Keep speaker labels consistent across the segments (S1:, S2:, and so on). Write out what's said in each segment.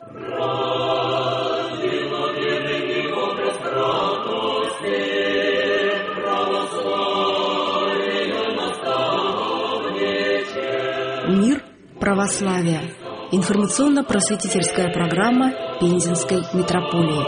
S1: Мир православия. Информационно-просветительская программа Пензенской митрополии.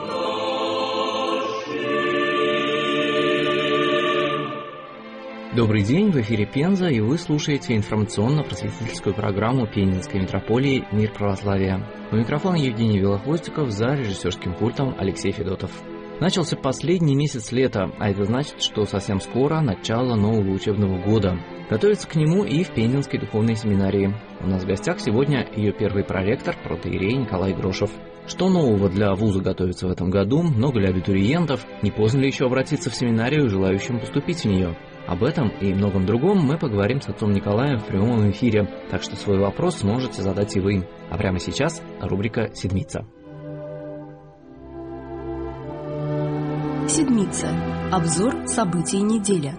S2: Добрый день, в эфире Пенза, и вы слушаете информационно-просветительскую программу Пензенской митрополии «Мир православия». У микрофона Евгений Велохвостиков, за режиссерским пультом Алексей Федотов. Начался последний месяц лета, а это значит, что совсем скоро начало нового учебного года. Готовится к нему и в Пензенской духовной семинарии. У нас в гостях сегодня ее первый проректор, протоиерей Николай Грошев. Что нового для вуза готовится в этом году? Много ли абитуриентов? Не поздно ли еще обратиться в семинарию желающим поступить в нее? Об этом и многом другом мы поговорим с отцом Николаем в прямом эфире, так что свой вопрос сможете задать и вы. А прямо сейчас рубрика «Седмица».
S1: Седмица. Обзор событий недели.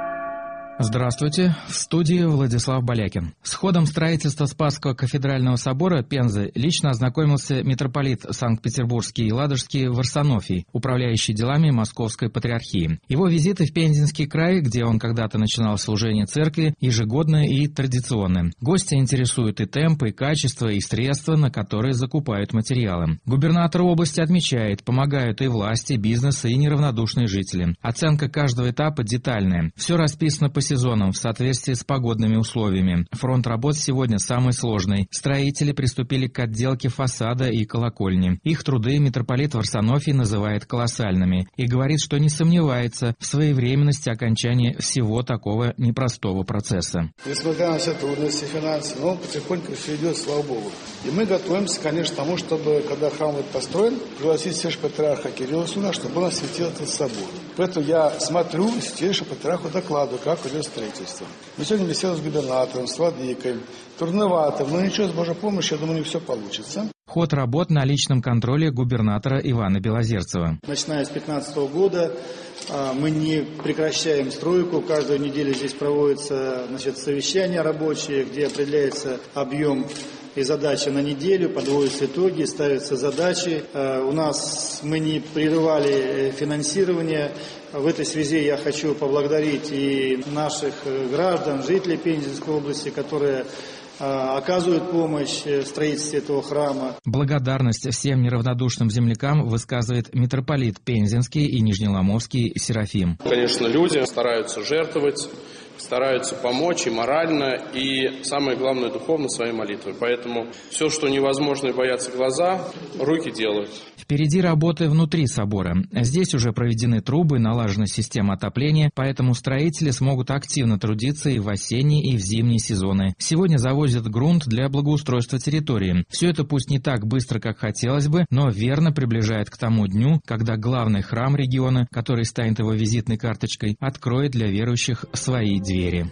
S3: Здравствуйте, в студии Владислав Балякин. С ходом строительства Спасского кафедрального собора Пензы лично ознакомился митрополит Санкт-Петербургский и Ладожский Варсонофий, управляющий делами Московской Патриархии. Его визиты в Пензенский край, где он когда-то начинал служение церкви, ежегодные и традиционные. Гостя интересуют и темпы, и качество, и средства, на которые закупают материалы. Губернатор области отмечает, помогают и власти, бизнес, и неравнодушные жители. Оценка каждого этапа детальная. Все расписано по сезонам в соответствии с погодными условиями. Фронт работ сегодня самый сложный. Строители приступили к отделке фасада и колокольни. Их труды митрополит Варсонофий называет колоссальными и говорит, что не сомневается в своевременности окончания всего такого непростого процесса.
S4: Несмотря на все трудности финансовые, но потихоньку все идет, слава Богу. И мы готовимся, конечно, к тому, чтобы, когда храм будет построен, пригласить святейшего патриарха Кирилла сюда, чтобы он осветил этот собор. Поэтому я смотрю святейшему патриарху докладываю, как идет строительство. Мы сегодня беседовали с губернатором, с владыкой. Трудновато, но ничего, с Божьей помощью, я думаю, не все получится.
S3: Ход работ на личном контроле губернатора Ивана Белозерцева.
S5: Начиная с 2015 года мы не прекращаем стройку. Каждую неделю здесь проводятся совещания рабочие, где определяется объем и задачи на неделю, подводятся итоги, ставятся задачи. У нас мы не прерывали финансирование. В этой связи я хочу поблагодарить и наших граждан, жителей Пензенской области, которые оказывают помощь в строительстве этого храма.
S3: Благодарность всем неравнодушным землякам высказывает митрополит Пензенский и Нижнеломовский Серафим.
S6: Конечно, люди стараются жертвовать, стараются помочь и морально, и самое главное, духовно своей молитвой. Поэтому все, что невозможно и боятся глаза, руки делают.
S3: Впереди работы внутри собора. Здесь уже проведены трубы, налажена система отопления, поэтому строители смогут активно трудиться и в осенний, и в зимний сезоны. Сегодня завозят грунт для благоустройства территории. Все это пусть не так быстро, как хотелось бы, но верно приближает к тому дню, когда главный храм региона, который станет его визитной карточкой, откроет для верующих свои двери.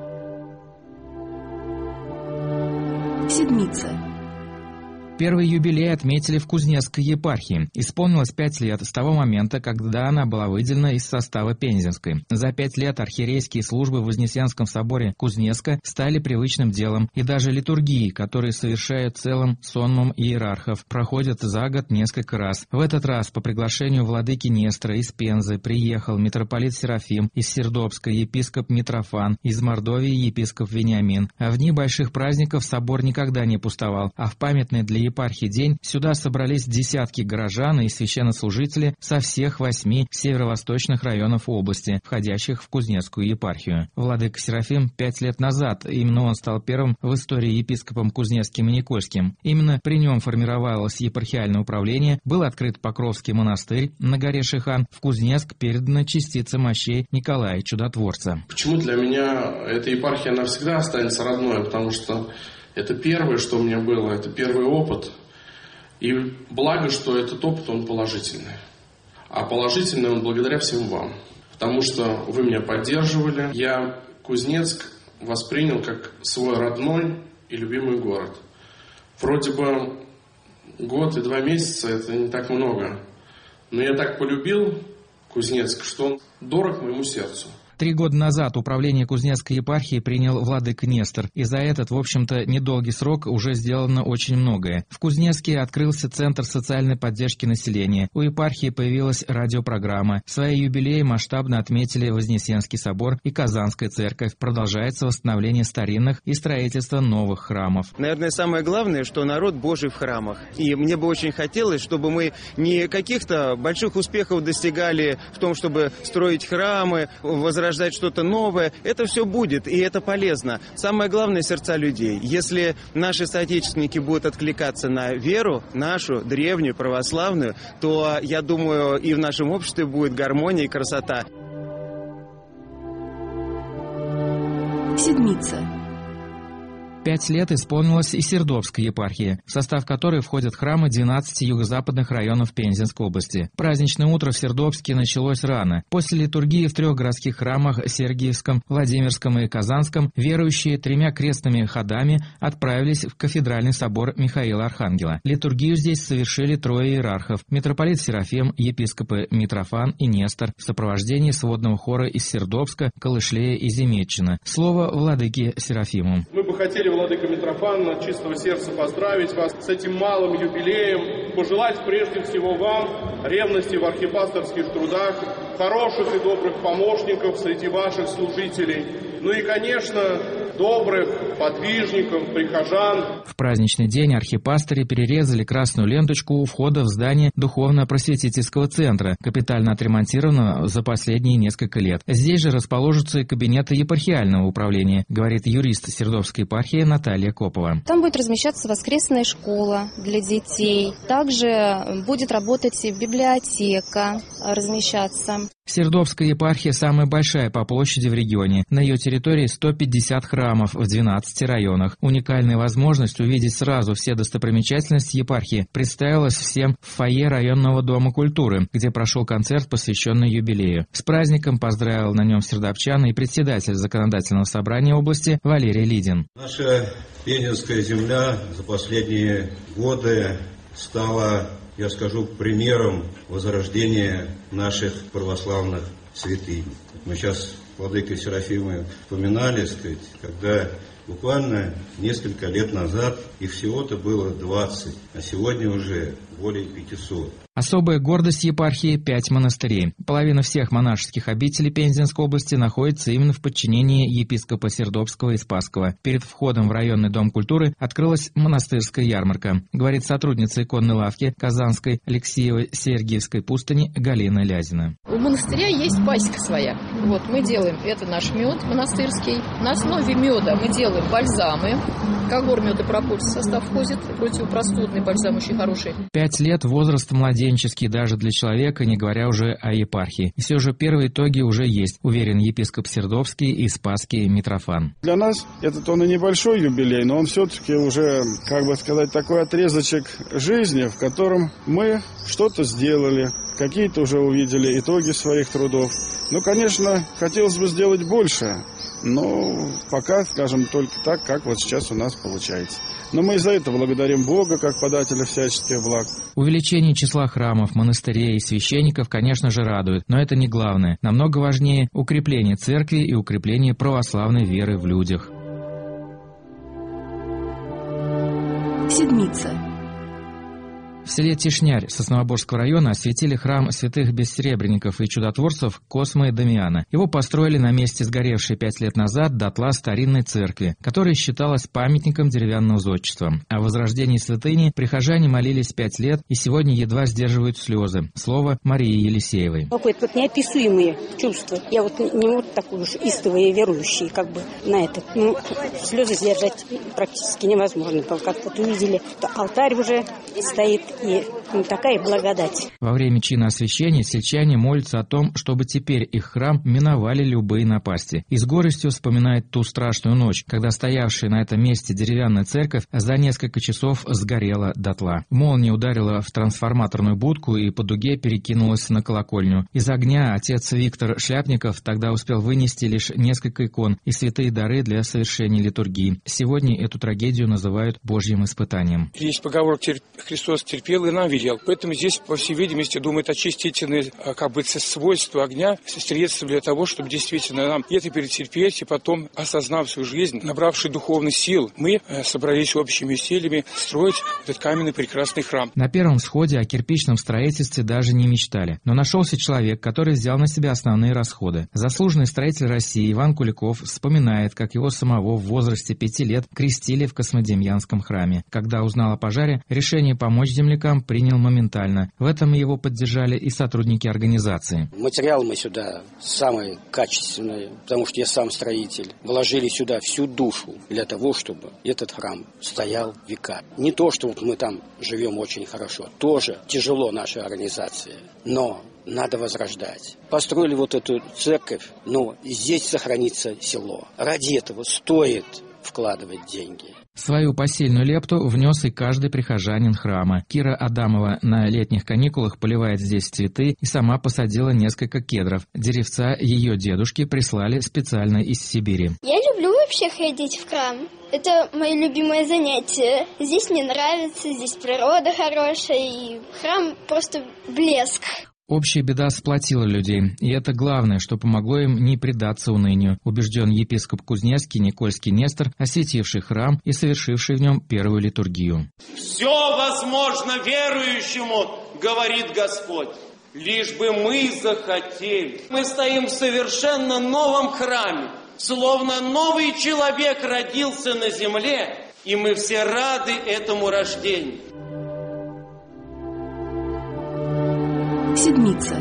S1: Седмица.
S3: Первый юбилей отметили в Кузнецкой епархии. Исполнилось 5 лет с того момента, когда она была выделена из состава Пензенской. За 5 лет архиерейские службы в Вознесенском соборе Кузнецка стали привычным делом, и даже литургии, которые совершают целым сонмом иерархов, проходят за год несколько раз. В этот раз по приглашению владыки Нестора из Пензы приехал митрополит Серафим, из Сердобска епископ Митрофан, из Мордовии епископ Вениамин. А в дни больших праздников собор никогда не пустовал, а в памятный для епархии день сюда собрались десятки горожан и священнослужители со всех 8 северо-восточных районов области, входящих в Кузнецкую епархию. Владыка Серафим 5 лет назад, именно он стал первым в истории епископом Кузнецким и Никольским. Именно при нем формировалось епархиальное управление, был открыт Покровский монастырь на горе Шихан, в Кузнецк передана частица мощей Николая Чудотворца.
S6: Почему для меня эта епархия навсегда останется родной? Потому что это первое, что у меня было, это первый опыт. И благо, что этот опыт, он положительный. А положительный он благодаря всем вам. Потому что вы меня поддерживали. Я Кузнецк воспринял как свой родной и любимый город. Вроде бы год и 2 месяца – это не так много. Но я так полюбил Кузнецк, что он дорог моему сердцу.
S3: 3 года назад управление Кузнецкой епархии принял владыка Нестор, и за этот, в общем-то, недолгий срок уже сделано очень многое. В Кузнецке открылся Центр социальной поддержки населения, у епархии появилась радиопрограмма. Свои юбилеи масштабно отметили Вознесенский собор и Казанская церковь. Продолжается восстановление старинных и строительство новых храмов.
S7: Наверное, самое главное, что народ Божий в храмах. И мне бы очень хотелось, чтобы мы не каких-то больших успехов достигали в том, чтобы строить храмы, возрождать что-то новое. Это все будет, и это полезно. Самое главное — сердца людей. Если наши соотечественники будут откликаться на веру нашу, древнюю, православную, то, я думаю, и в нашем обществе будет гармония и красота.
S1: Седмица.
S3: 5 лет исполнилось и Сердобской епархии, в состав которой входят храмы 12 юго-западных районов Пензенской области. Праздничное утро в Сердобске началось рано. После литургии в 3 городских храмах — Сергиевском, Владимирском и Казанском — верующие 3 крестными ходами отправились в кафедральный собор Михаила Архангела. Литургию здесь совершили 3 иерархов — митрополит Серафим, епископы Митрофан и Нестор в сопровождении сводного хора из Сердобска, Калышлея и Земетчина. Слово владыке Серафиму.
S8: Мы бы хотели, владыка Митрофан, от чистого сердца поздравить вас с этим малым юбилеем, пожелать прежде всего вам ревности в архипасторских трудах, хороших и добрых помощников среди ваших служителей, ну и, конечно, добрых подвижников, прихожан.
S3: В праздничный день архипастыри перерезали красную ленточку у входа в здание духовно-просветительского центра, капитально отремонтированного за последние несколько лет. Здесь же расположатся и кабинеты епархиального управления, говорит юрист Сердобской епархии Наталья Копова.
S9: Там будет размещаться воскресная школа для детей. Также будет работать библиотека, размещаться.
S3: Сердобская епархия самая большая по площади в регионе. На ее территории 150 храмов в 12 районах. Уникальная возможность увидеть сразу все достопримечательности епархии представилась всем в фойе районного дома культуры, где прошел концерт, посвященный юбилею. С праздником поздравил на нем сердобчан и председатель законодательного собрания области Валерий Лидин.
S10: Наша Пензенская земля за последние годы стала, я скажу, примером возрождения наших православных святынь. Мы сейчас владыкой Серафимой вспоминали, сказать, когда буквально несколько лет назад их всего-то было 20, а сегодня уже более 500.
S3: Особая гордость епархии – 5 монастырей. Половина всех монашеских обителей Пензенской области находится именно в подчинении епископа Сердобского и Спасского. Перед входом в районный дом культуры открылась монастырская ярмарка, говорит сотрудница иконной лавки Казанской Алексеево-Сергиевской пустыни Галина Лязина.
S11: У монастыря есть пасека своя. Вот мы делаем, это наш мед монастырский. На основе меда мы делаем бальзамы. Когор меда пропольца в состав входит, противопростудный бальзам очень хороший.
S3: 5 лет – возраст младенческий даже для человека, не говоря уже о епархии. И все же первые итоги уже есть, уверен епископ Сердобский и Спасский Митрофан.
S4: Для нас этот он и небольшой юбилей, но он все-таки уже, как бы сказать, такой отрезочек жизни, в котором мы что-то сделали, какие-то уже увидели итоги своих трудов. Ну, конечно, хотелось бы сделать больше. Но пока, скажем, только так, как вот сейчас у нас получается. Но мы и за это благодарим Бога, как подателя всяческих благ.
S3: Увеличение числа храмов, монастырей и священников, конечно же, радует, но это не главное. Намного важнее укрепление церкви и укрепление православной веры в людях.
S1: Седмица.
S3: В селе Тишнярь Сосновоборского района осветили храм святых бессребренников и чудотворцев Косма и Дамиана. Его построили на месте сгоревшей 5 лет назад дотла старинной церкви, которая считалась памятником деревянного зодчества. О возрождении святыни прихожане молились 5 лет и сегодня едва сдерживают слезы. Слово Марии Елисеевой.
S12: Какое-то вот неописуемые чувства. Я вот не вот такой уж истовый верующий, как бы на это. Ну, слезы сдержать практически невозможно. Как вот увидели, что алтарь уже стоит. И такая благодать.
S3: Во время чина освящения сельчане молятся о том, чтобы теперь их храм миновали любые напасти. И с горестью вспоминает ту страшную ночь, когда стоявшая на этом месте деревянная церковь за несколько часов сгорела дотла. Молния ударила в трансформаторную будку и по дуге перекинулась на колокольню. Из огня отец Виктор Шляпников тогда успел вынести лишь несколько икон и святые дары для совершения литургии. Сегодня эту трагедию называют Божьим испытанием.
S13: Есть поговорка «Христос терпел успел и нам велел. Поэтому здесь, по всей видимости, думают, очистительные свойства огня, средства для того, чтобы действительно нам это перетерпеть, и потом, осознав свою жизнь, набравший духовных сил, мы собрались общими усилиями строить этот каменный прекрасный храм.
S3: На первом сходе о кирпичном строительстве даже не мечтали. Но нашелся человек, который взял на себя основные расходы. Заслуженный строитель России Иван Куликов вспоминает, как его самого в возрасте 5 лет крестили в Космодемьянском храме. Когда узнал о пожаре, решение помочь землякам принял моментально. В этом его поддержали и сотрудники организации.
S14: Материал мы сюда самый качественный, потому что я сам строитель. Вложили сюда всю душу для того, чтобы этот храм стоял века. Не то, что вот мы там живем очень хорошо, тоже тяжело нашей организации, но надо возрождать. Построили вот эту церковь, но здесь сохранится село. Ради этого стоит вкладывать деньги.
S3: Свою посильную лепту внес и каждый прихожанин храма. Кира Адамова на летних каникулах поливает здесь цветы и сама посадила несколько кедров. Деревца ее дедушки прислали специально из Сибири.
S15: Я люблю вообще ходить в храм. Это мое любимое занятие. Здесь мне нравится, здесь природа хорошая, и храм просто блеск.
S3: Общая беда сплотила людей, и это главное, что помогло им не предаться унынию, убежден епископ Кузнецкий Никольский Нестор, осветивший храм и совершивший в нем первую литургию.
S16: «Все возможно верующему, говорит Господь, лишь бы мы захотели». Мы стоим в совершенно новом храме, словно новый человек родился на земле, и мы все рады этому рождению.
S1: Седмица.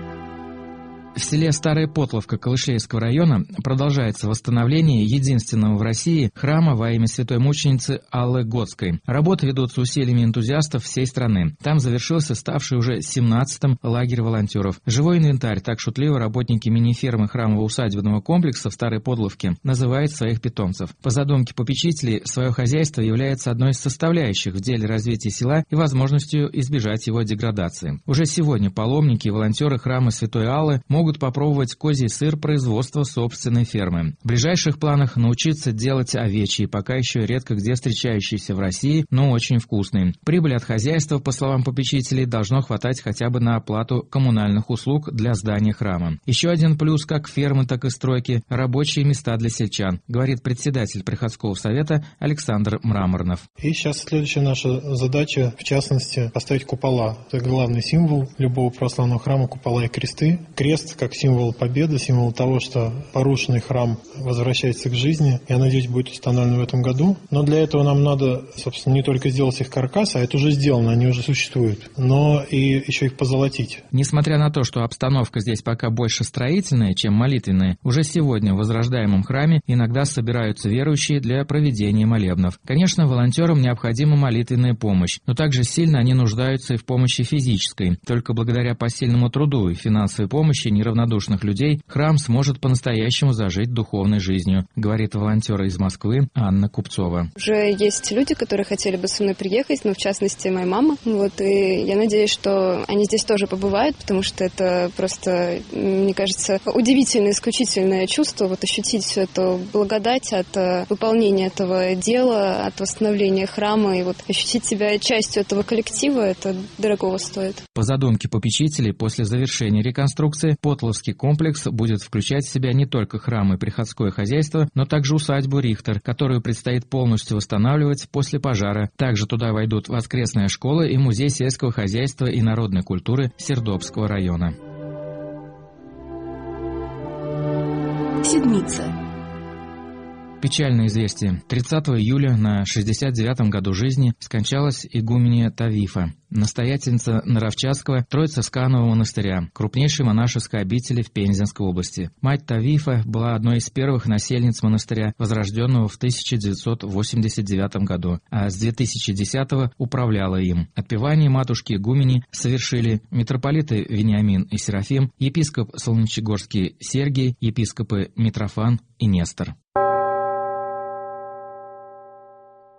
S3: В селе Старая Потловка Калышлейского района продолжается восстановление единственного в России храма во имя святой мученицы Аллы Готской. Работы ведутся усилиями энтузиастов всей страны. Там завершился ставший уже 17-м лагерь волонтеров. Живой инвентарь, так шутливо работники мини-фермы храмово-усадебного комплекса в Старой Потловке называют своих питомцев. По задумке попечителей, свое хозяйство является одной из составляющих в деле развития села и возможностью избежать его деградации. Уже сегодня паломники и волонтеры храма Святой Аллы могут попробовать козий сыр производства собственной фермы. В ближайших планах научиться делать овечьи, пока еще редко где встречающиеся в России, но очень вкусные. Прибыль от хозяйства, по словам попечителей, должно хватать хотя бы на оплату коммунальных услуг для здания храма. Еще один плюс как фермы, так и стройки – рабочие места для сельчан, говорит председатель приходского совета Александр Мраморнов.
S17: И сейчас следующая наша задача, в частности, поставить купола. Это главный символ любого православного храма – купола и кресты. Крест как символ победы, символ того, что порушенный храм возвращается к жизни. Я надеюсь, будет установлен в этом году. Но для этого нам надо, собственно, не только сделать их каркас, а это уже сделано, они уже существуют, но и еще их позолотить.
S3: Несмотря на то, что обстановка здесь пока больше строительная, чем молитвенная, уже сегодня в возрождаемом храме иногда собираются верующие для проведения молебнов. Конечно, волонтерам необходима молитвенная помощь, но также сильно они нуждаются и в помощи физической. Только благодаря посильному труду и финансовой помощи неравнодушных людей храм сможет по-настоящему зажить духовной жизнью, говорит волонтер из Москвы Анна Купцова.
S18: Уже есть люди, которые хотели бы со мной приехать, но в частности моя мама. И я надеюсь, что они здесь тоже побывают, потому что это просто, мне кажется, удивительное, исключительное чувство, ощутить всю эту благодать от выполнения этого дела, от восстановления храма, и ощутить себя частью этого коллектива, это дорогого стоит.
S3: По задумке попечителей, после завершения реконструкции Потловский комплекс будет включать в себя не только храм и приходское хозяйство, но также усадьбу Рихтер, которую предстоит полностью восстанавливать после пожара. Также туда войдут воскресная школа и музей сельского хозяйства и народной культуры Сердобского района.
S1: Седмица.
S3: Печальное известие. 30 июля на 69-м году жизни скончалась игуменья Тавифа, настоятельница Наровчатского Троице-Сканового монастыря, крупнейшей монашеской обители в Пензенской области. Мать Тавифа была одной из первых насельниц монастыря, возрожденного в 1989 году, а с 2010-го управляла им. Отпевание матушки игумени совершили митрополиты Вениамин и Серафим, епископ Солнечегорский Сергий, епископы Митрофан и Нестор.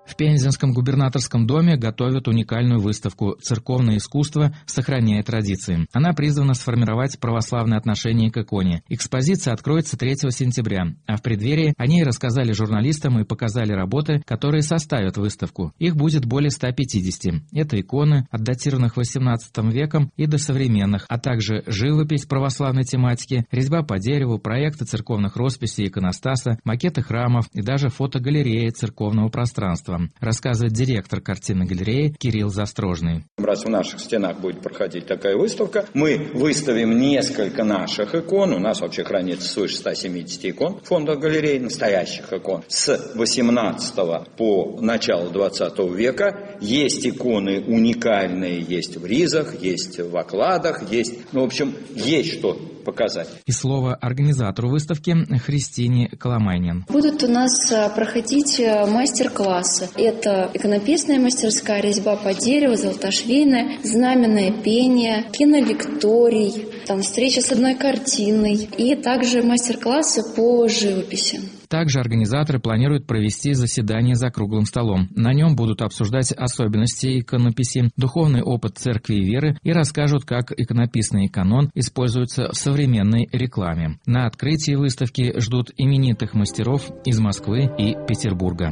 S3: В Пензенском губернаторском доме готовят уникальную выставку «Церковное искусство, сохраняя традиции». Она призвана сформировать православное отношение к иконе. Экспозиция откроется 3 сентября, а в преддверии о ней рассказали журналистам и показали работы, которые составят выставку. Их будет более 150. Это иконы, отдатированных XVIII веком и до современных, а также живопись православной тематики, резьба по дереву, проекты церковных росписей иконостаса, макеты храмов и даже фотогалереи церковного пространства, рассказывает директор картинной галереи Кирилл Застрожный.
S19: Раз в наших стенах будет проходить такая выставка, мы выставим несколько наших икон. У нас вообще хранится свыше 170 икон в фондах галерей, настоящих икон. С 18 по начало 20 века есть иконы уникальные, есть в ризах, есть в окладах, есть, в общем, есть что показать.
S3: И слово организатору выставки Христине Коломайнин.
S20: Будут у нас проходить мастер-классы. Это иконописная мастерская, резьба по дереву, золотошвейная, знаменное пение, кинолекторий, там встреча с одной картиной и также мастер-классы по живописи.
S3: Также организаторы планируют провести заседание за круглым столом. На нем будут обсуждать особенности иконописи, духовный опыт церкви и веры и расскажут, как иконописный канон используется в современной рекламе. На открытии выставки ждут именитых мастеров из Москвы и Петербурга.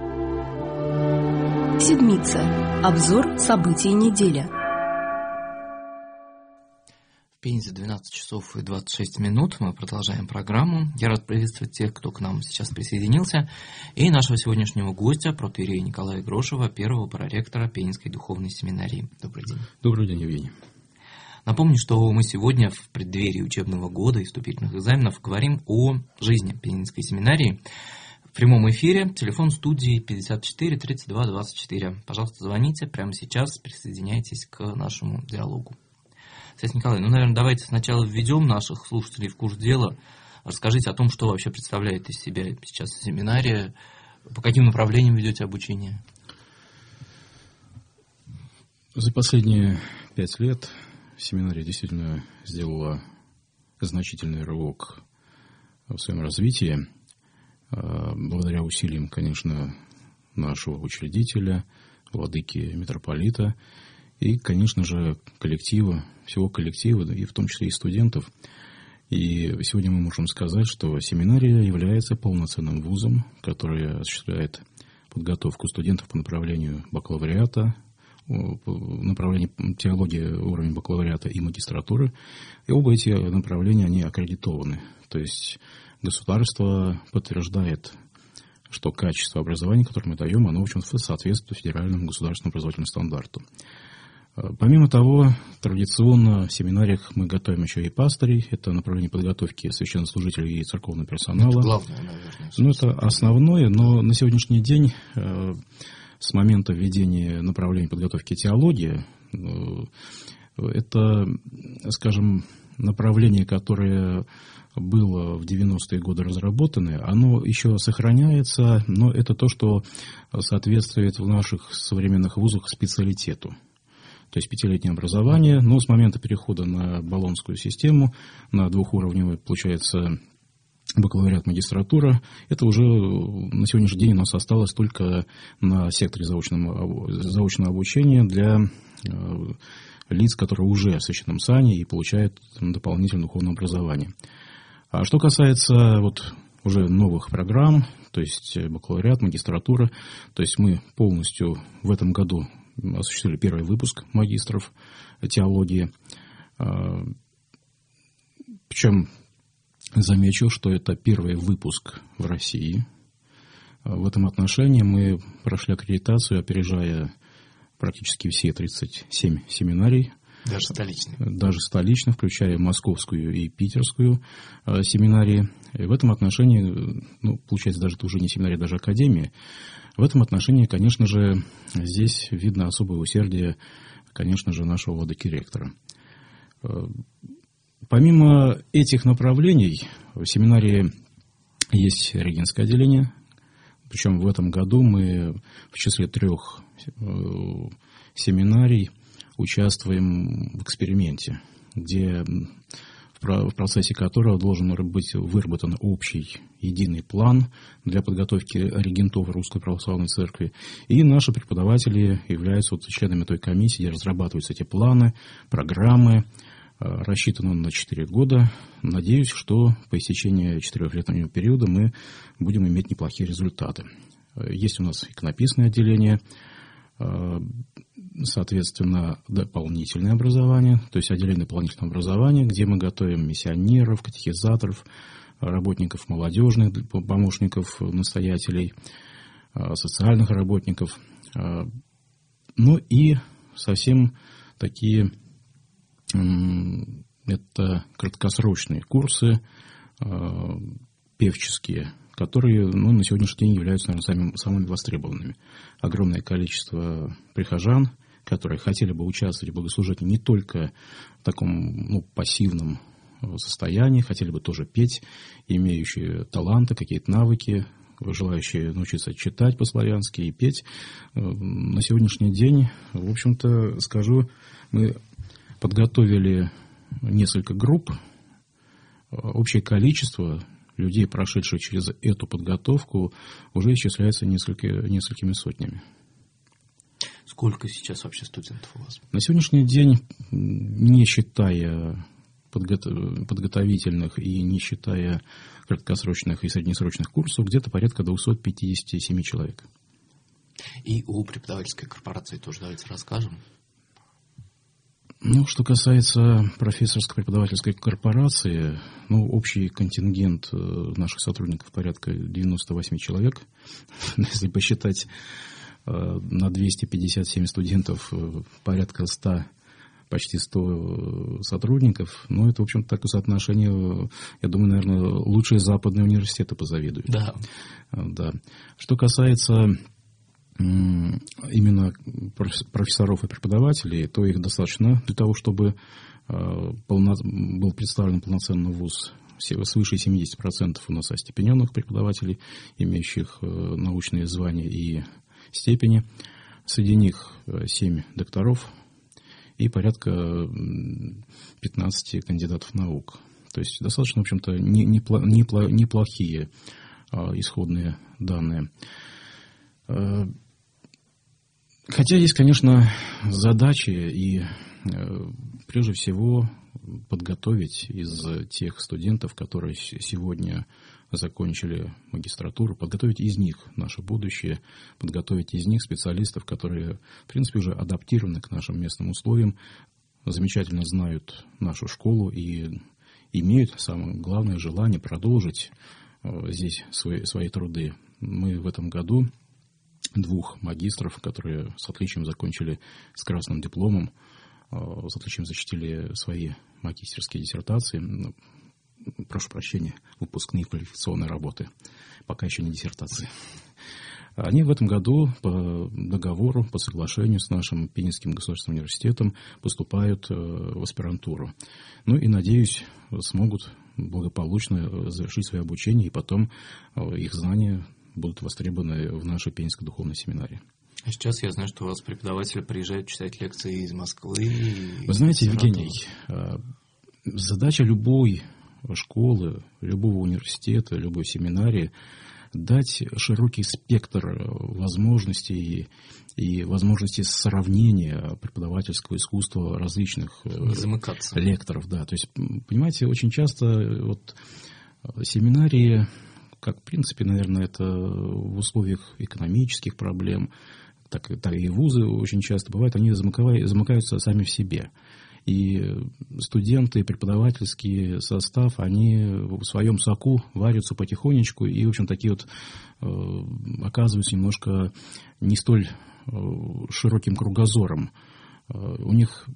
S1: Седмица. Обзор событий недели.
S2: В Пензе 12 часов и 26 минут. Мы продолжаем программу. Я рад приветствовать тех, кто к нам сейчас присоединился, и нашего сегодняшнего гостя, протоиерея Николая Грошева, первого проректора Пензенской духовной семинарии. Добрый день.
S21: Добрый день, Евгений.
S2: Напомню, что мы сегодня в преддверии учебного года и вступительных экзаменов говорим о жизни Пензенской семинарии. В прямом эфире, телефон студии 54 32 24. Пожалуйста, звоните прямо сейчас, присоединяйтесь к нашему диалогу. Отец Николай, наверное, давайте сначала введем наших слушателей в курс дела. Расскажите о том, что вообще представляет из себя сейчас семинария, по каким направлениям ведете обучение.
S21: За последние 5 лет семинария действительно сделала значительный рывок в своем развитии, благодаря усилиям, конечно, нашего учредителя, владыки митрополита и, конечно же, коллектива, всего коллектива, и в том числе и студентов. И сегодня мы можем сказать, что семинария является полноценным вузом, который осуществляет подготовку студентов по направлению бакалавриата, направлению теологии уровня бакалавриата и магистратуры. И оба эти направления, они аккредитованы. То есть государство подтверждает, что качество образования, которое мы даем, оно, в общем-то, соответствует федеральному государственному образовательному стандарту. Помимо того, традиционно в семинариях мы готовим еще и пастырей. Это направление подготовки священнослужителей и церковного персонала. Это главное, наверное. Это основное, но на сегодняшний день, с момента введения направления подготовки теологии, это, скажем, направление, которое было в 90-е годы разработано, оно еще сохраняется, но это то, что соответствует в наших современных вузах специалитету. То есть 5-летнее образование, но с момента перехода на болонскую систему, на двухуровневый, получается, бакалавриат, магистратура, это уже на сегодняшний день у нас осталось только на секторе заочного обучения для лиц, которые уже в священном сане и получают дополнительное духовное образование. А что касается уже новых программ, то есть бакалавриат, магистратура, то есть мы полностью в этом году осуществили первый выпуск магистров теологии. Причем замечу, что это первый выпуск в России. В этом отношении мы прошли аккредитацию, опережая практически все 37 семинарий. Даже столичных, включая московскую и питерскую семинарии. И в этом отношении, получается, даже это уже не семинария, даже академия. В этом отношении, конечно же, здесь видно особое усердие, конечно же, нашего владыки-ректора. Помимо этих направлений, в семинарии есть регенское отделение. Причем в этом году мы в числе 3 семинарий участвуем в эксперименте, где в процессе которого должен быть выработан общий единый план для подготовки регентов Русской Православной Церкви. И наши преподаватели являются членами той комиссии, где разрабатываются эти планы, программы. Рассчитано на 4 года. Надеюсь, что по истечении 4-летнего периода мы будем иметь неплохие результаты. Есть у нас иконописное отделение, соответственно, дополнительное образование, то есть отделение дополнительного образования, где мы готовим миссионеров, катехизаторов, работников молодежных, помощников настоятелей, социальных работников. Ну и совсем такие... Это краткосрочные курсы, певческие, которые на сегодняшний день являются, наверное, самыми востребованными. Огромное количество прихожан, которые хотели бы участвовать в богослужении не только в таком пассивном состоянии, хотели бы тоже петь, имеющие таланты, какие-то навыки, желающие научиться читать по-славянски и петь. На сегодняшний день, в общем-то, скажу, мы подготовили несколько групп. Общее количество людей, прошедших через эту подготовку, уже исчисляется несколькими сотнями.
S2: Сколько сейчас вообще студентов у вас?
S21: На сегодняшний день, не считая подготовительных и не считая краткосрочных и среднесрочных курсов, где-то порядка 257 человек.
S2: И о преподавательской корпорации тоже давайте расскажем.
S21: Что касается профессорско-преподавательской корпорации, общий контингент наших сотрудников порядка 98 человек. Если посчитать на 257 студентов порядка 100, почти 100 сотрудников, это, в общем-то, такое соотношение, я думаю, наверное, лучшие западные университеты позавидуют.
S2: Да.
S21: Да. Что касается... именно профессоров и преподавателей, то их достаточно для того, чтобы был представлен полноценный вуз. Свыше 70% у нас остепененных преподавателей, имеющих научные звания и степени. Среди них 7 докторов и порядка 15 кандидатов наук. То есть достаточно, в общем-то, неплохие исходные данные. Хотя есть, конечно, задачи и, прежде всего, подготовить из тех студентов, которые сегодня закончили магистратуру, подготовить из них наше будущее, подготовить из них специалистов, которые, в принципе, уже адаптированы к нашим местным условиям, замечательно знают нашу школу и имеют, самое главное, желание продолжить здесь свои труды. Мы в этом году 2 магистров, которые с отличием закончили с красным дипломом, с отличием защитили свои магистерские диссертации, прошу прощения, выпускные квалификационные работы, пока еще не диссертации. Они в этом году по договору, по соглашению с нашим Пензенским государственным университетом поступают в аспирантуру. И, надеюсь, смогут благополучно завершить свое обучение, и потом их знания будут востребованы в нашей Пензенской духовной семинарии.
S2: А сейчас я знаю, что у вас преподаватели приезжают читать лекции из Москвы.
S21: Вы знаете, Евгений, задача любой школы, любого университета, любой семинарии дать широкий спектр возможностей и возможностей сравнения преподавательского искусства различных лекторов. Да. То есть, понимаете, очень часто семинарии, как в принципе, наверное, это в условиях экономических проблем, так и вузы очень часто бывают, они замыкаются сами в себе. И студенты, преподавательский состав, они в своем соку варятся потихонечку и, в общем, такие оказываются немножко не столь широким кругозором. У них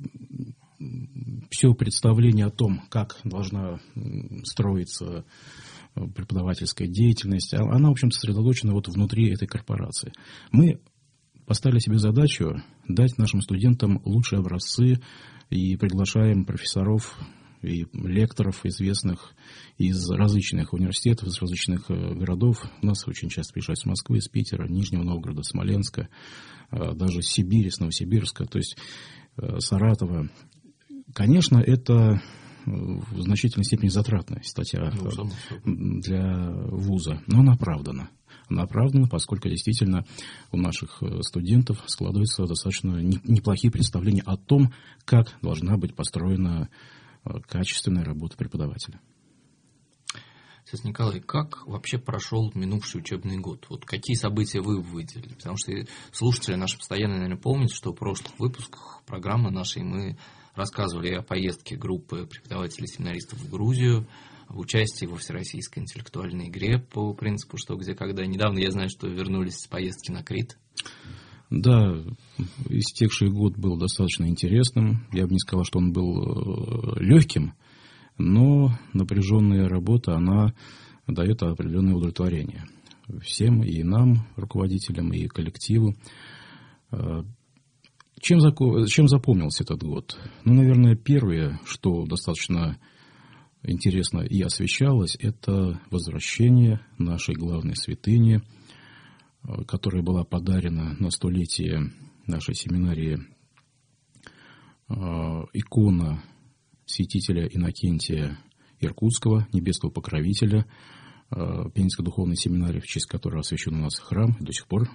S21: все представление о том, как должна строиться преподавательская деятельность, она, в общем-то, сосредоточена внутри этой корпорации. Мы поставили себе задачу дать нашим студентам лучшие образцы и приглашаем профессоров и лекторов известных из различных университетов, из различных городов. У нас очень часто приезжают из Москвы, из Питера, Нижнего Новгорода, Смоленска, даже из Сибири, с Новосибирска, то есть Саратова. Конечно, это в значительной степени затратная статья для вуза, но она оправдана. Она оправдана, поскольку действительно у наших студентов складываются достаточно неплохие представления о том, как должна быть построена качественная работа преподавателя.
S2: Отец Николай, как вообще прошел минувший учебный год? Вот какие события вы выделили? Потому что слушатели наши постоянно, наверное, помнят, что в прошлых выпусках программы нашей мы рассказывали о поездке группы преподавателей-семинаристов в Грузию, в участии во всероссийской интеллектуальной игре по принципу «что, где, когда». Недавно, я знаю, что вернулись с поездки на Крит.
S21: Да, истекший год был достаточно интересным. Я бы не сказал, что он был легким, но напряженная работа, она дает определенное удовлетворение всем, и нам, руководителям, и коллективу. Чем запомнился этот год? Ну, наверное, первое, что достаточно интересно и освещалось, это возвращение нашей главной святыни, которая была подарена на 100-летие нашей семинарии, икона святителя Иннокентия Иркутского, небесного покровителя, Пензенской духовной семинарии, в честь которой освящен у нас храм, до сих пор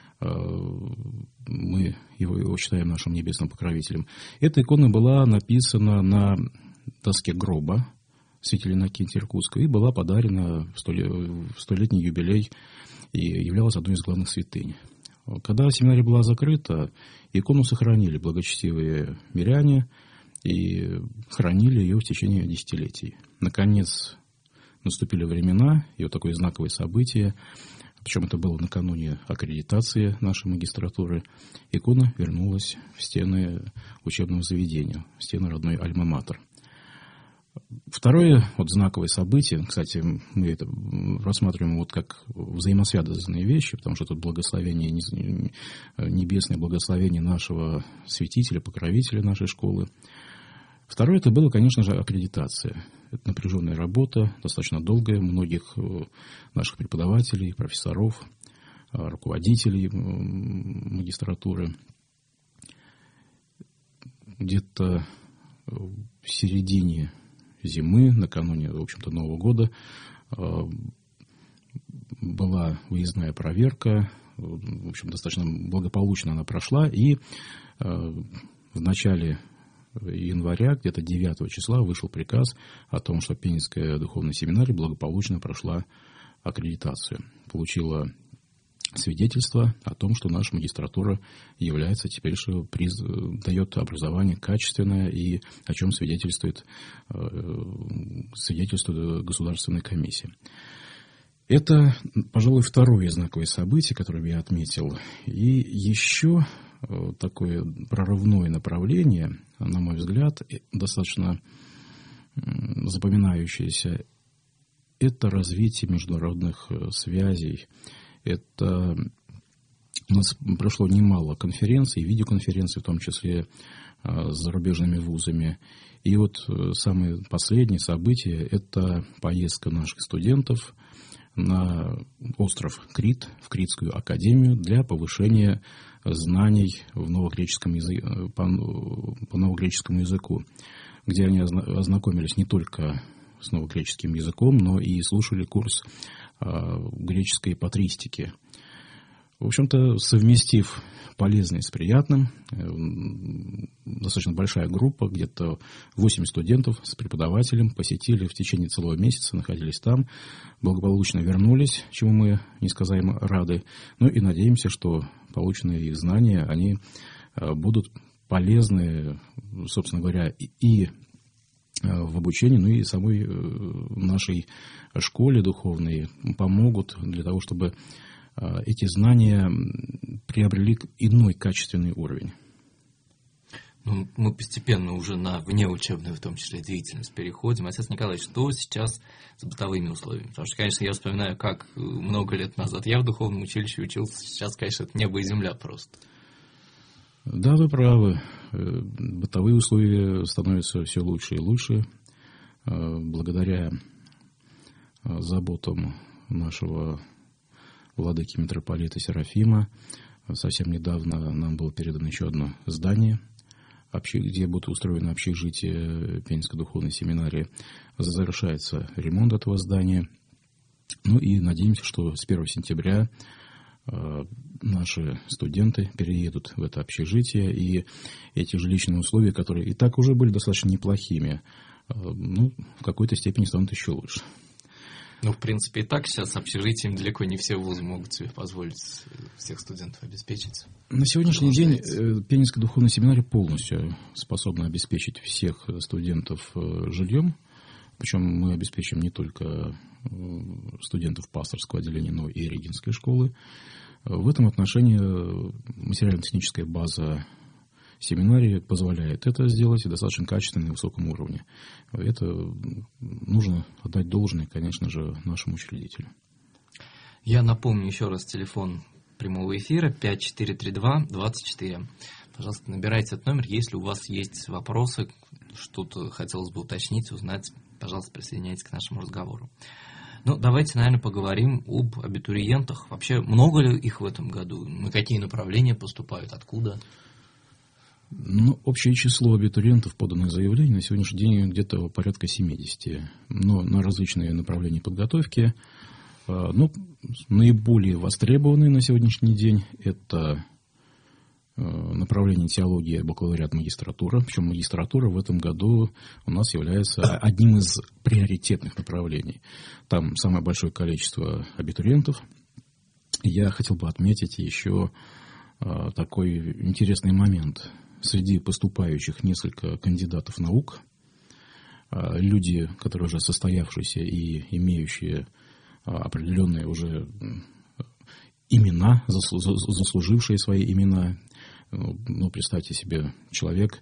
S21: мы его считаем нашим небесным покровителем. Эта икона была написана на доске гроба святителя Иннокентия Иркутского и была подарена в 100-летний юбилей и являлась одной из главных святынь. Когда семинария была закрыта, икону сохранили благочестивые миряне и хранили ее в течение десятилетий. Наконец наступили времена, и вот такое знаковое событие, причем это было накануне аккредитации нашей магистратуры, икона вернулась в стены учебного заведения, в стены родной Альма-Матер. Второе знаковое событие, кстати, мы это рассматриваем как взаимосвязанные вещи, потому что тут благословение, небесное благословение нашего святителя, покровителя нашей школы. Второе, это было, конечно же, аккредитация. Это напряженная работа, достаточно долгая, многих наших преподавателей, профессоров, руководителей магистратуры. Где-то в середине зимы, накануне, в общем-то, Нового года, была выездная проверка. В общем, достаточно благополучно она прошла. И в начале января, где-то 9 числа, вышел приказ о том, что Пензенская духовная семинария благополучно прошла аккредитацию. Получила свидетельство о том, что наша магистратура является теперь, что дает образование качественное, и о чем свидетельствует государственная комиссия. Это, пожалуй, второе знаковое событие, которое я отметил. И еще такое прорывное направление, на мой взгляд, достаточно запоминающееся, это развитие международных связей. Это у нас прошло немало конференций, видеоконференций, в том числе с зарубежными вузами. И вот самое последнее событие – это поездка наших студентов на остров Крит, в Критскую академию, для повышения знаний в новогреческом по новогреческому языку, где они ознакомились не только с новогреческим языком, но и слушали курс греческой патристики. В общем-то, совместив полезное с приятным, достаточно большая группа, где-то 8 студентов с преподавателем посетили в течение целого месяца, находились там, благополучно вернулись, чему мы несказаемо рады. Ну и надеемся, что полученные их знания, они будут полезны, собственно говоря, и в обучении, ну и самой нашей школе духовной помогут для того, чтобы эти знания приобрели иной качественный уровень.
S2: Ну, мы постепенно уже на внеучебную, в том числе, деятельность переходим. Отец Николай, что сейчас с бытовыми условиями? Потому что, конечно, я вспоминаю, как много лет назад я в духовном училище учился. Сейчас, конечно, это небо и земля просто.
S21: Да, вы правы. Бытовые условия становятся все лучше и лучше. Благодаря заботам нашего владыки митрополита Серафима совсем недавно нам было передано еще одно здание где будут устроены общежития Пензенской духовной семинарии, завершается ремонт этого здания. Ну и надеемся, что с 1 сентября наши студенты переедут в это общежитие, и эти жилищные условия, которые и так уже были достаточно неплохими, в какой-то степени станут еще лучше.
S2: В принципе, и так сейчас общежитием далеко не все вузы могут себе позволить всех студентов обеспечить.
S21: На сегодняшний день Пензенская духовная семинария полностью способна обеспечить всех студентов жильем. Причем мы обеспечим не только студентов пасторского отделения, но и Регинской школы. В этом отношении материально-техническая база семинарии позволяет это сделать и достаточно качественно и на высоком уровне. Это нужно отдать должное, конечно же, нашему учредителю.
S2: Я напомню еще раз телефон прямого эфира 5432-24. Пожалуйста, набирайте этот номер, если у вас есть вопросы, что-то хотелось бы уточнить, узнать, пожалуйста, присоединяйтесь к нашему разговору. Давайте, наверное, поговорим об абитуриентах. Вообще, много ли их в этом году? На какие направления поступают? Откуда?
S21: Общее число абитуриентов, поданных заявлений, на сегодняшний день где-то порядка 70. Но на различные направления подготовки. Наиболее востребованные на сегодняшний день это направление теология, бакалавриат, магистратура. Причем магистратура в этом году у нас является одним из приоритетных направлений. Там самое большое количество абитуриентов. Я хотел бы отметить еще такой интересный момент. Среди поступающих несколько кандидатов наук. Люди, которые уже состоявшиеся и имеющие определенные уже имена, заслужившие свои имена. Представьте себе, человек,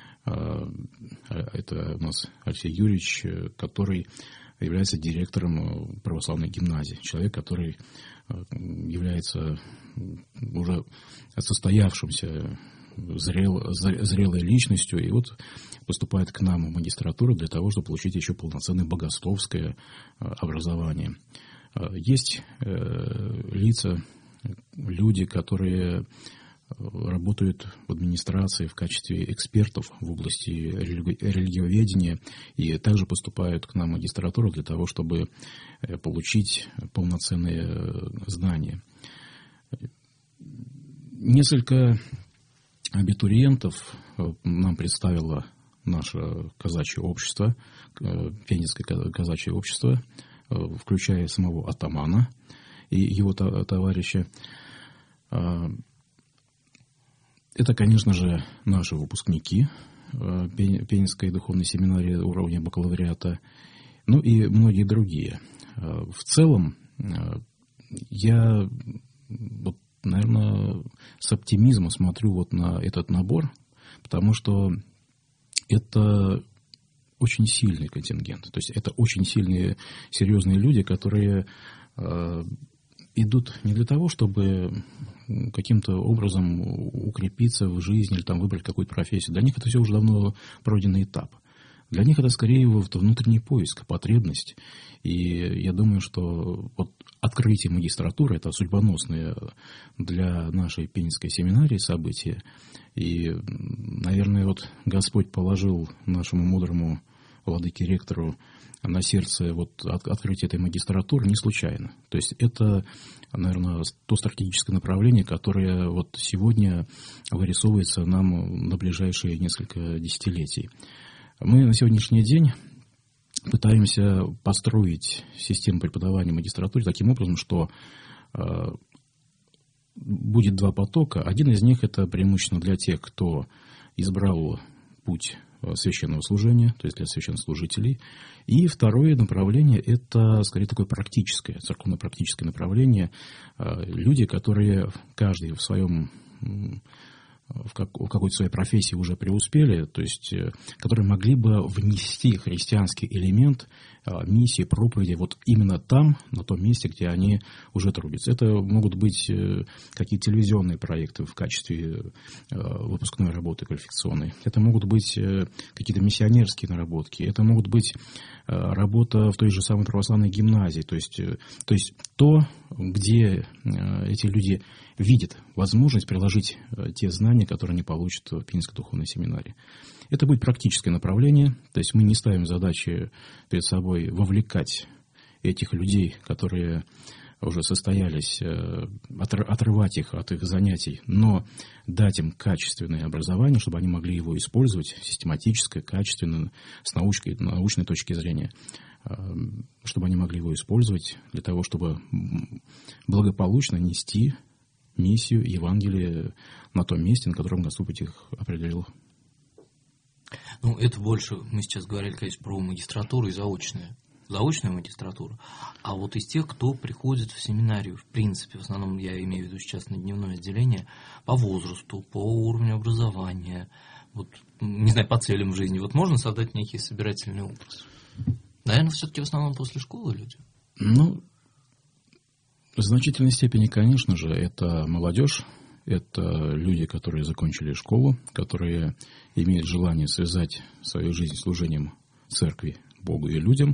S21: это у нас Алексей Юрьевич, который является директором православной гимназии. Человек, который является уже состоявшимся зрелой личностью, и поступает к нам в магистратуру для того, чтобы получить еще полноценное богословское образование. Есть лица, люди, которые работают в администрации в качестве экспертов в области религиоведения и также поступают к нам в магистратуру для того, чтобы получить полноценные знания. Несколько абитуриентов нам представило наше казачье общество, Пензенское казачье общество, включая самого атамана и его товарища. Это, конечно же, наши выпускники Пензенской духовной семинарии уровня бакалавриата, и многие другие. В целом, я, наверное, с оптимизмом смотрю на этот набор, потому что это очень сильный контингент. То есть это очень сильные, серьезные люди, которые идут не для того, чтобы каким-то образом укрепиться в жизни или выбрать какую-то профессию. Для них это все уже давно пройденный этап. Для них это скорее внутренний поиск, потребность. И я думаю, что открытие магистратуры – это судьбоносное для нашей Пензенской семинарии событие. И, наверное, Господь положил нашему мудрому владыке-ректору на сердце открытие этой магистратуры не случайно. То есть это, наверное, то стратегическое направление, которое сегодня вырисовывается нам на ближайшие несколько десятилетий. Мы на сегодняшний день пытаемся построить систему преподавания магистратуры таким образом, что будет два потока. Один из них – это преимущественно для тех, кто избрал путь священного служения, то есть для священнослужителей. И второе направление – это, скорее, такое практическое, церковно-практическое направление. Люди, которые каждый в какой-то своей профессии уже преуспели, то есть, которые могли бы внести христианский элемент миссии, проповеди именно там, на том месте, где они уже трудятся. Это могут быть какие-то телевизионные проекты в качестве выпускной работы квалификационной. Это могут быть какие-то миссионерские наработки. Это могут быть работа в той же самой православной гимназии, то есть то, где эти люди видят возможность приложить те знания, которые они получат в Пензенской духовной семинарии. Это будет практическое направление, то есть мы не ставим задачи перед собой вовлекать этих людей, которые уже состоялись, отрывать их от их занятий, но дать им качественное образование, чтобы они могли его использовать систематически, качественно, с научной точки зрения, чтобы они могли его использовать для того, чтобы благополучно нести миссию Евангелия на том месте, на котором Господь их определил.
S2: Ну, это больше, мы сейчас говорили, конечно, про магистратуру и заочную магистратуру. А вот из тех, кто приходит в семинарию, в принципе, в основном я имею в виду сейчас на дневное отделение, по возрасту, по уровню образования, вот, не знаю, по целям в жизни, вот можно создать некий собирательный образ? Наверное, все-таки в основном после школы люди.
S21: Ну, в значительной степени, конечно же, это молодежь, это люди, которые закончили школу, которые имеют желание связать свою жизнь служением церкви, Богу и людям.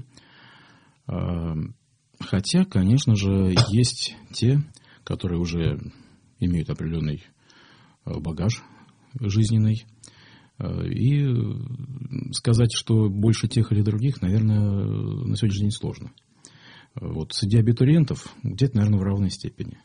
S21: Хотя, конечно же, есть те, которые уже имеют определенный багаж жизненный. И сказать, что больше тех или других, наверное, на сегодняшний день сложно. Вот среди абитуриентов где-то, наверное, в равной степени.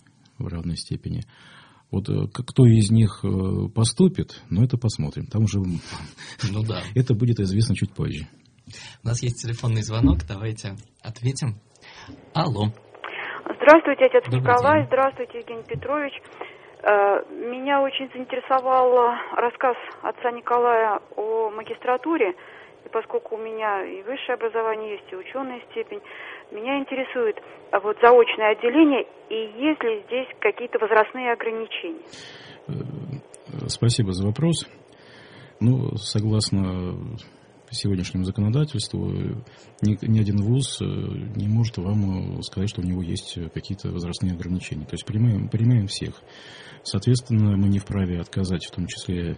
S21: Вот кто из них поступит, это посмотрим. Там уже это будет известно чуть позже.
S2: У нас есть телефонный звонок, давайте ответим. Алло.
S5: Здравствуйте, отец
S2: Добрый
S5: Николай.
S2: день.
S5: Здравствуйте, Евгений Петрович. Меня очень заинтересовал рассказ отца Николая о магистратуре. И поскольку у меня и высшее образование есть, и ученая степень, меня интересует вот заочное отделение, и есть ли здесь какие-то возрастные ограничения?
S21: Спасибо за вопрос. Согласно сегодняшнему законодательству, ни один вуз не может вам сказать, что у него есть какие-то возрастные ограничения. То есть принимаем всех. Соответственно, мы не вправе отказать, в том числе,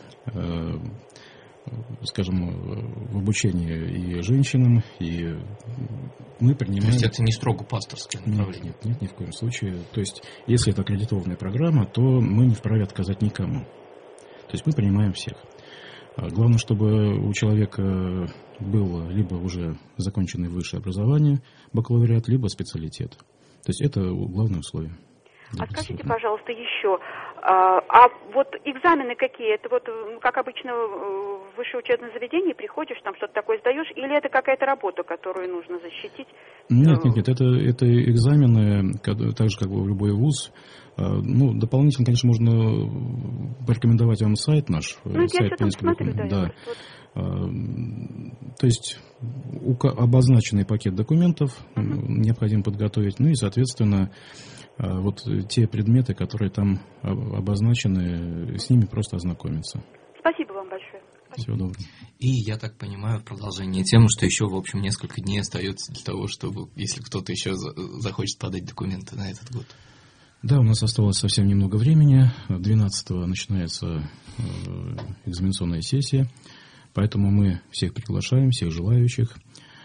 S21: скажем, в обучении и женщинам, и мы принимаем...
S2: То есть это не строго пасторское направление?
S21: Нет, ни в коем случае. То есть, если это аккредитованная программа, то мы не вправе отказать никому. То есть мы принимаем всех. Главное, чтобы у человека было либо уже законченное высшее образование, бакалавриат, либо специалитет. То есть это главное условие.
S5: А скажите, пожалуйста, еще, а вот экзамены какие? Это вот, как обычно, в высшее учебное заведение приходишь, там что-то такое сдаешь, или это какая-то работа, которую нужно защитить?
S21: Нет, это экзамены, так же, как в любой вуз. Дополнительно, конечно, можно порекомендовать вам сайт наш. Сайт Пензенской духовной. Да. То есть обозначенный пакет документов необходимо подготовить, и, соответственно, вот те предметы, которые там обозначены, с ними просто ознакомиться.
S5: Спасибо вам большое.
S21: Всего доброго.
S2: И я так понимаю, в продолжение темы, что еще, в общем, несколько дней остается для того, чтобы, если кто-то еще захочет подать документы на этот год.
S21: Да, у нас осталось совсем немного времени. 12-го начинается экзаменационная сессия, поэтому мы всех приглашаем, всех желающих,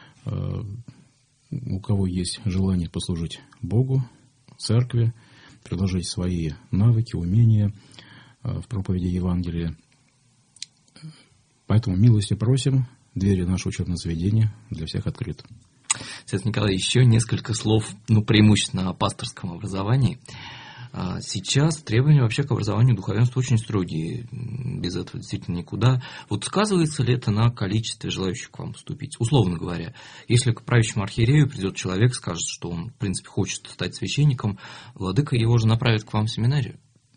S21: у кого есть желание послужить Богу, церкви, предложить свои навыки, умения в проповеди Евангелия. Поэтому милости просим, двери нашего учебного заведения для всех открыты.
S2: Отец Николай, еще несколько слов, преимущественно о пасторском образовании. Сейчас требования вообще к образованию духовенства очень строгие, без этого действительно никуда. Вот сказывается ли это на количестве желающих к вам поступить? Условно говоря, если к правящему архиерею придет человек, скажет, что он, в принципе, хочет стать священником, владыка его же направит к вам в семинарию.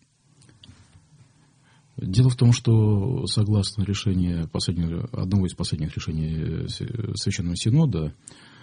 S21: Дело в том, что согласно решению одного из последних решений Священного Синода,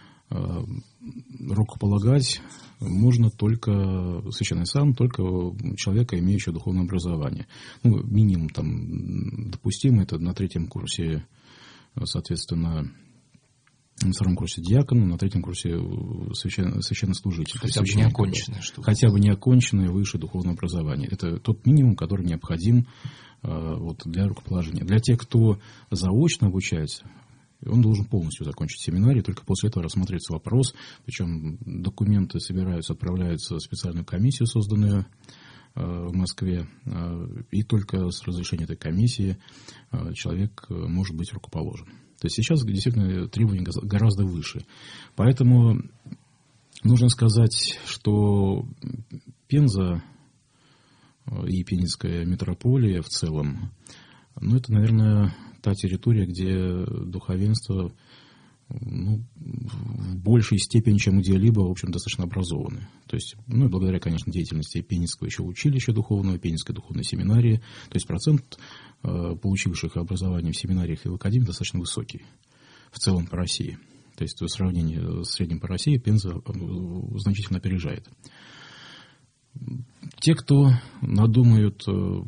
S21: рукополагать можно только священный сан, только человека, имеющего духовное образование. Минимум допустимо, это на 3-м курсе, соответственно, на 2-м курсе диакона, на 3-м курсе священнослужитель.
S2: Хотя бы неоконченное что-то.
S21: Хотя бы неоконченное высшее духовное образование. Это тот минимум, который необходим для рукоположения. Для тех, кто заочно обучается, Он должен полностью закончить семинарий, только после этого рассматривается вопрос, причем документы собираются, отправляются в специальную комиссию, созданную в Москве, и только с разрешения этой комиссии человек может быть рукоположен. То есть сейчас действительно требования гораздо выше. Поэтому нужно сказать, что Пенза и Пензенская митрополия в целом, ну, это, наверное, та территория, где духовенство в большей степени, чем где-либо, в общем, достаточно образованы. То есть, ну, и благодаря, конечно, деятельности Пензенского еще училища духовного, Пензенской духовной семинарии, то есть процент получивших образование в семинариях и в академии достаточно высокий в целом по России. То есть в сравнении с средним по России Пенза значительно опережает. Те, кто надумают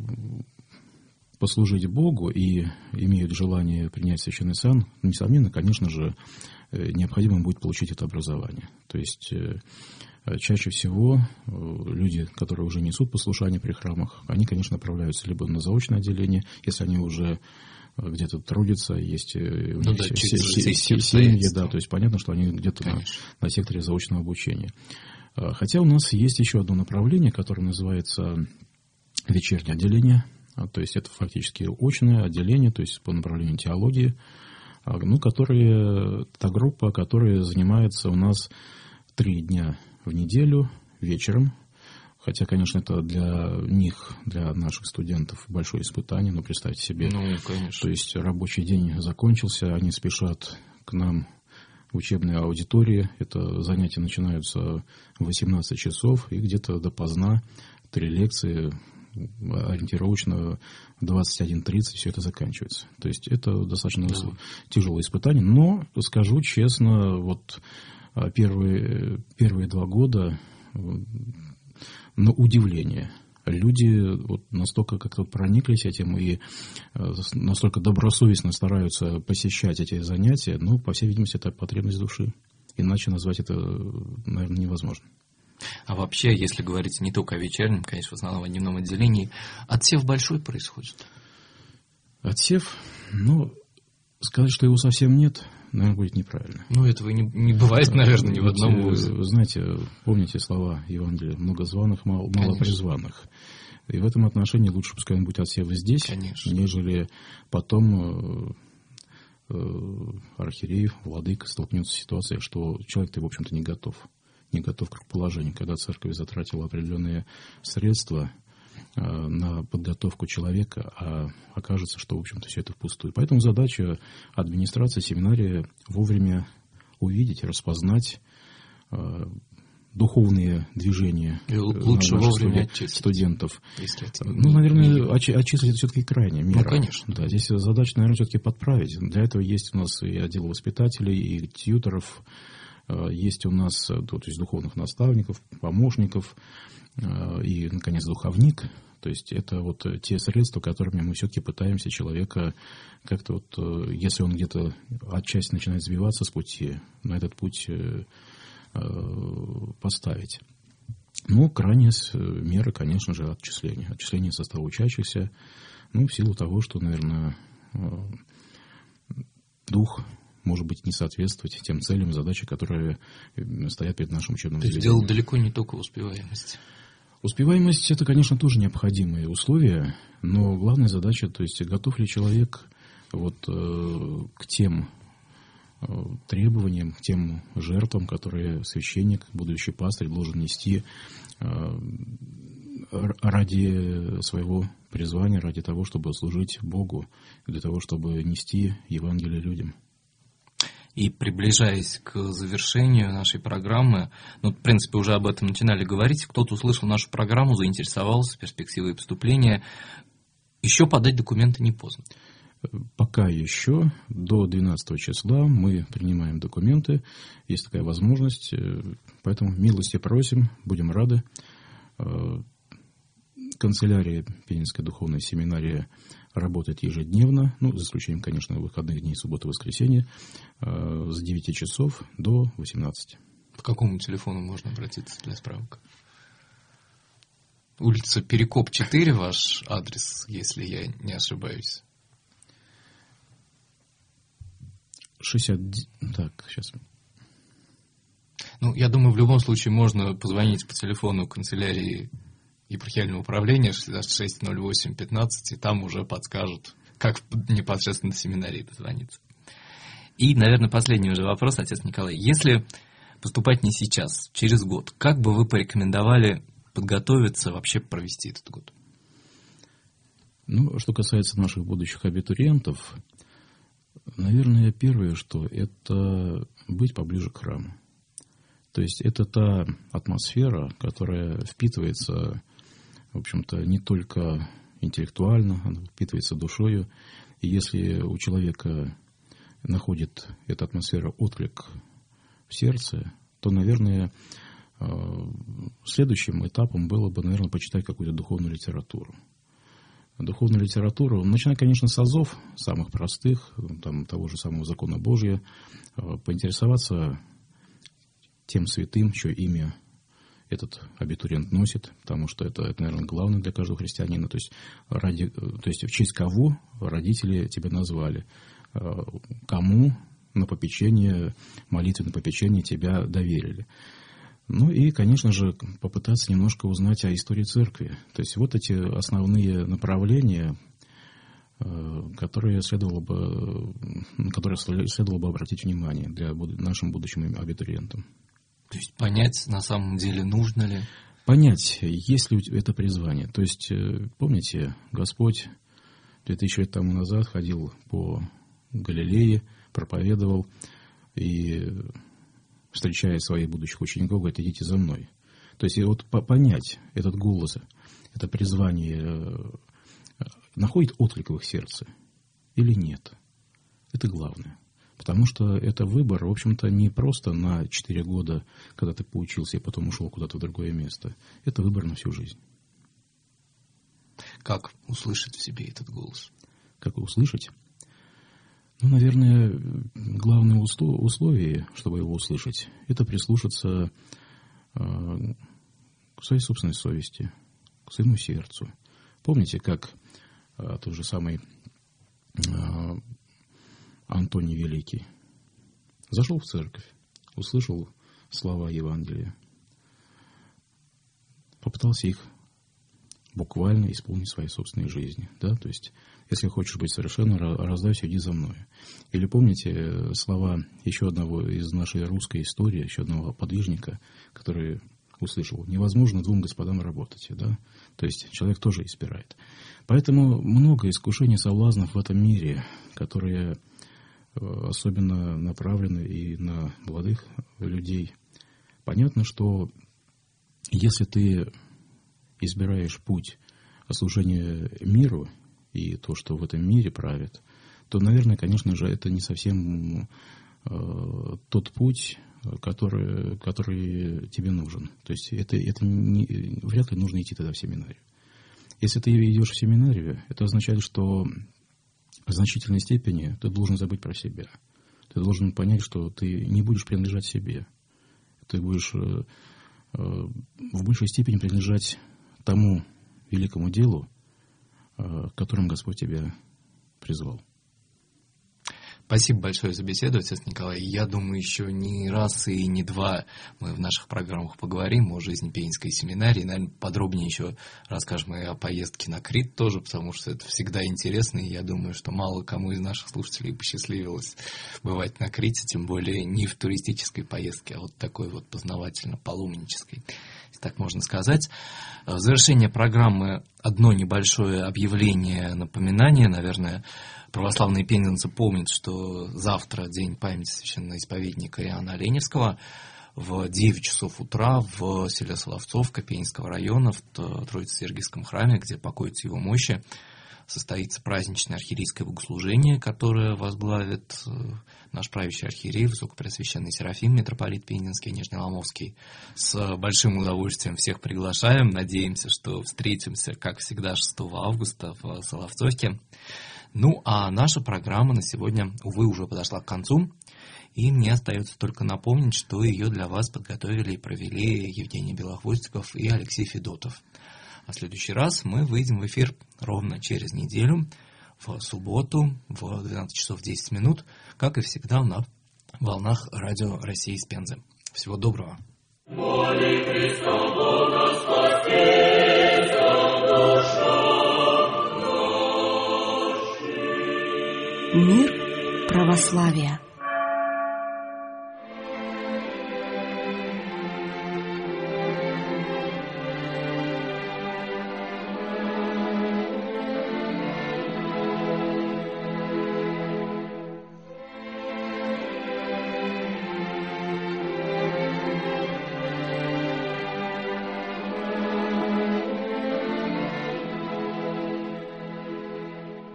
S21: послужить Богу и имеют желание принять священный сан, несомненно, конечно же, необходимо будет получить это образование. То есть чаще всего люди, которые уже несут послушание при храмах, они, конечно, направляются либо на заочное отделение, если они уже где-то трудятся, есть семьи, да, то есть понятно, что они где-то на секторе заочного обучения. Хотя у нас есть еще одно направление, которое называется вечернее отделение. То есть это фактически очное отделение, то есть по направлению теологии, ну, та группа, которая занимается у нас 3 дня в неделю вечером. Хотя, конечно, это для них, для наших студентов большое испытание, но представьте себе, то есть рабочий день закончился, они спешат к нам в учебной аудитории, это занятия начинаются в 18 часов и где-то допоздна 3 лекции, ориентировочно в 21:30 все это заканчивается. То есть это достаточно тяжелое испытание, но, скажу честно, вот первые 2 года, на удивление, люди вот настолько как-то прониклись этим и настолько добросовестно стараются посещать эти занятия, но, по всей видимости, это потребность души. Иначе назвать это, наверное, невозможно.
S2: А вообще, если говорить не только о вечернем, конечно, в основном о дневном отделении, отсев большой происходит?
S21: Отсев, сказать, что его совсем нет, наверное, будет неправильно.
S2: Этого не бывает, наверное, ни в одном вузе.
S21: Вы знаете, помните слова Евангелия: много званых, мало призванных. И в этом отношении лучше, пускай он будет отсев здесь, нежели потом архиерей, владыка столкнется с ситуацией, что человек-то, в общем-то, не готов к рукоположению, когда церковь затратила определенные средства на подготовку человека, а окажется, что, в общем-то, все это впустую. Поэтому задача администрации семинарии вовремя увидеть, распознать духовные движения
S2: лучше вовремя
S21: студентов. Наверное, отчислить это все-таки крайняя мера.
S2: Конечно.
S21: Да, здесь задача, наверное, все-таки подправить. Для этого есть у нас и отдел воспитателей, и тьюторов, есть у нас, то есть духовных наставников, помощников и, наконец, духовник. То есть это вот те средства, которыми мы все-таки пытаемся человека как-то если он где-то отчасти начинает сбиваться с пути, на этот путь поставить. Крайняя мера, конечно же, отчисление. Отчисление состава учащихся, в силу того, что, наверное, дух может быть не соответствовать тем целям, задачам, которые стоят перед нашим учебным заведением.
S2: То есть дело далеко не только в успеваемости.
S21: Успеваемость – это, конечно, тоже необходимые условия, но главная задача, то есть готов ли человек к тем требованиям, к тем жертвам, которые священник, будущий пастырь, должен нести ради своего призвания, ради того, чтобы служить Богу, для того, чтобы нести Евангелие людям.
S2: И приближаясь к завершению нашей программы, в принципе, уже об этом начинали говорить, кто-то услышал нашу программу, заинтересовался перспективой поступления, еще подать документы не поздно.
S21: Пока еще до 12 числа мы принимаем документы, есть такая возможность, поэтому милости просим, будем рады. Канцелярия Пензенской духовной семинарии работает ежедневно, за исключением, конечно, выходных дней, субботы, воскресенья, с 9 часов до 18.
S2: По какому телефону можно обратиться для справок? Улица Перекоп, 4, ваш адрес, если я не ошибаюсь.
S21: Так, сейчас.
S2: Ну, я думаю, в любом случае можно позвонить по телефону канцелярии епархиального управления 6608-15, и там уже подскажут, как непосредственно в семинарии дозвониться. И, наверное, последний уже вопрос, отец Николай. Если поступать не сейчас, через год, как бы вы порекомендовали подготовиться, вообще провести этот год?
S21: Ну, что касается наших будущих абитуриентов, наверное, первое, что это быть поближе к храму. То есть это та атмосфера, которая впитывается, в общем-то, не только интеллектуально, она впитывается душою. И если у человека находит эта атмосфера отклик в сердце, то, наверное, следующим этапом было бы, наверное, почитать какую-то духовную литературу. Духовную литературу, начиная, конечно, с азов, самых простых, там, того же самого закона Божия, поинтересоваться тем святым, чье имя этот абитуриент носит, потому что это, наверное, главное для каждого христианина. То есть в честь кого родители тебя назвали, кому на попечение, молитве на попечение тебя доверили. Ну и, конечно же, попытаться немножко узнать о истории церкви. То есть вот эти основные направления, на которые следовало бы обратить внимание нашим будущим абитуриентам.
S2: То есть понять, на самом деле, нужно ли?
S21: Понять, есть ли это призвание. То есть, помните, Господь 2000 лет тому назад ходил по Галилее, проповедовал и, встречая своих будущих учеников, говорит: идите за мной. То есть вот понять этот голос, это призвание находит отклик в их сердце или нет. Это главное. Потому что это выбор, в общем-то, не просто на 4 года, когда ты поучился и потом ушел куда-то в другое место. Это выбор на всю жизнь.
S2: Как услышать в себе этот голос?
S21: Как услышать? Ну, наверное, главное условие, чтобы его услышать, это прислушаться к своей собственной совести, к своему сердцу. Помните, как тот же самый Антоний Великий зашел в церковь, услышал слова Евангелия, попытался их буквально исполнить в своей собственной жизни. Да? То есть, если хочешь быть совершенным, раздайся, иди за мной. Или помните слова еще одного из нашей русской истории, еще одного подвижника, который услышал: невозможно 2 господам работать. Да? То есть, человек тоже избирает. Поэтому много искушений, соблазнов в этом мире, которые особенно направлены и на молодых людей. Понятно, что если ты избираешь путь служения миру и то, что в этом мире правит, то, наверное, конечно же, это не совсем тот путь, который тебе нужен. То есть вряд ли нужно идти тогда в семинарию. Если ты идешь в семинарию, это означает, что в значительной степени ты должен забыть про себя. Ты должен понять, что ты не будешь принадлежать себе. Ты будешь в большей степени принадлежать тому великому делу, которым Господь тебя призвал.
S2: Спасибо большое за беседу, отец Николай. Я думаю, еще не раз и не два мы в наших программах поговорим о жизни Пензенской семинарии. Наверное, подробнее еще расскажем и о поездке на Крит тоже, потому что это всегда интересно, и я думаю, что мало кому из наших слушателей посчастливилось бывать на Крите, тем более не в туристической поездке, а вот такой вот познавательно-паломнической, если так можно сказать. В завершение программы одно небольшое объявление, напоминание, наверное. Православные пензенцы помнят, что завтра день памяти священноисповедника Иоанна Оленевского. В 9 часов утра в селе Соловцовка Пензенского района в Троице-Сергиевском храме, где покоятся его мощи, состоится праздничное архиерейское богослужение, которое возглавит наш правящий архиерей, Высокопреосвященный Серафим, митрополит Пензенский, Нижнеломовский. С большим удовольствием всех приглашаем. Надеемся, что встретимся, как всегда, 6 августа в Соловцовке. Ну, а наша программа на сегодня, увы, уже подошла к концу, и мне остается только напомнить, что ее для вас подготовили и провели Евгений Белохвостиков и Алексей Федотов. А в следующий раз мы выйдем в эфир ровно через неделю,
S6: в субботу в 12 часов 10 минут, как и всегда на волнах Радио России из Пензы. Всего доброго.
S1: Мир православия.